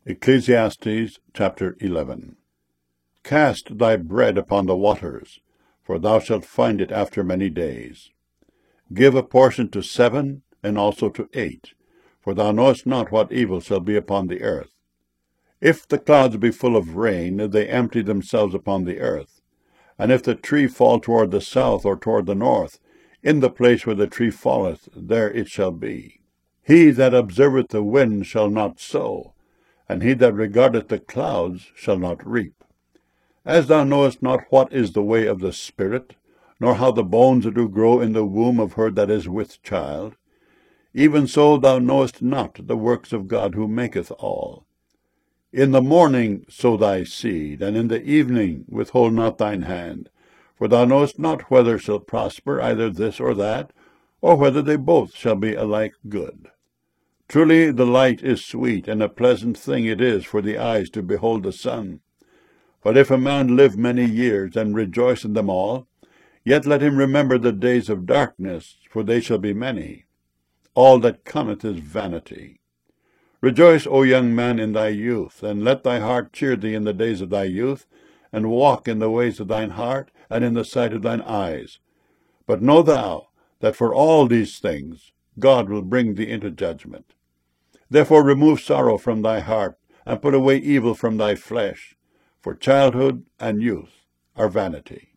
Ecclesiastes chapter 11. Cast thy bread upon the waters, for thou shalt find it after many days. Give a portion to 7, and also to 8, for thou knowest not what evil shall be upon the earth. If the clouds be full of rain, they empty themselves upon the earth. And if the tree fall toward the south or toward the north, in the place where the tree falleth, there it shall be. He that observeth the wind shall not sow, and he that regardeth the clouds shall not reap. As thou knowest not what is the way of the Spirit, nor how the bones do grow in the womb of her that is with child, even so thou knowest not the works of God who maketh all. In the morning sow thy seed, and in the evening withhold not thine hand, for thou knowest not whether shall prosper either this or that, or whether they both shall be alike good. Truly the light is sweet, and a pleasant thing it is for the eyes to behold the sun. But if a man live many years, and rejoice in them all, yet let him remember the days of darkness, for they shall be many. All that cometh is vanity. Rejoice, O young man, in thy youth, and let thy heart cheer thee in the days of thy youth, and walk in the ways of thine heart, and in the sight of thine eyes. But know thou that for all these things God will bring thee into judgment. Therefore remove sorrow from thy heart, and put away evil from thy flesh, for childhood and youth are vanity.